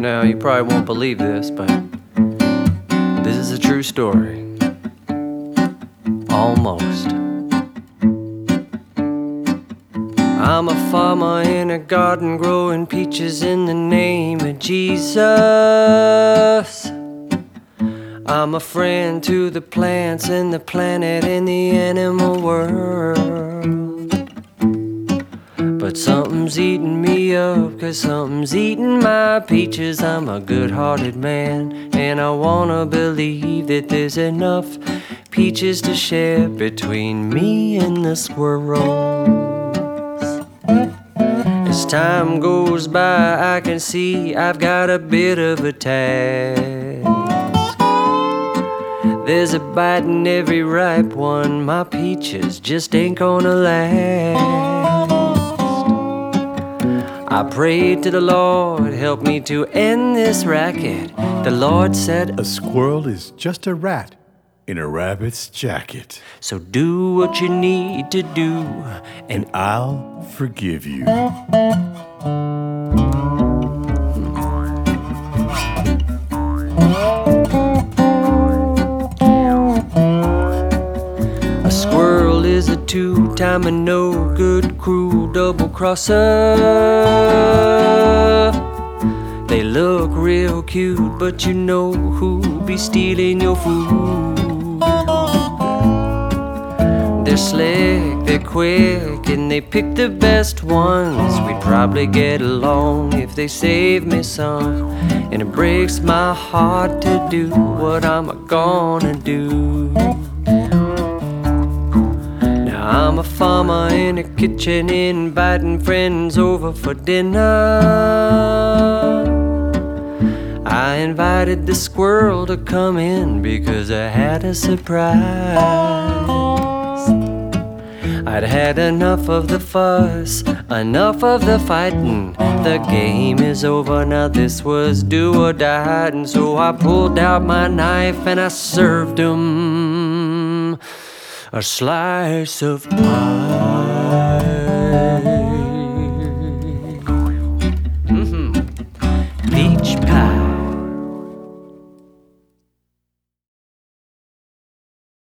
Now, you probably won't believe this, but this is a true story. Almost. I'm a farmer in a garden growing peaches in the name of Jesus. I'm a friend to the plants and the planet and the animal world. But something's eating me up, 'cause something's eating my peaches. I'm a good-hearted man, and I wanna believe that there's enough peaches to share between me and the squirrels. As time goes by, I can see I've got a bit of a task. There's a bite in every ripe one. My peaches just ain't gonna last. I prayed to the Lord, help me to end this racket. The Lord said, a squirrel is just a rat in a rabbit's jacket. So do what you need to do, And I'll forgive you. a squirrel is a two-time and no-good, cruel double-crosser. They look real cute, but you know who'll be stealing your food. They're slick, they're quick, and they pick the best ones. We'd probably get along if they saved me some. And it breaks my heart to do what I'm gonna do. I'm a farmer in a kitchen, inviting friends over for dinner. I invited the squirrel to come in because I had a surprise. I'd had enough of the fuss, enough of the fighting. The game is over now, this was do or die. And so I pulled out my knife and I served him a slice of pie.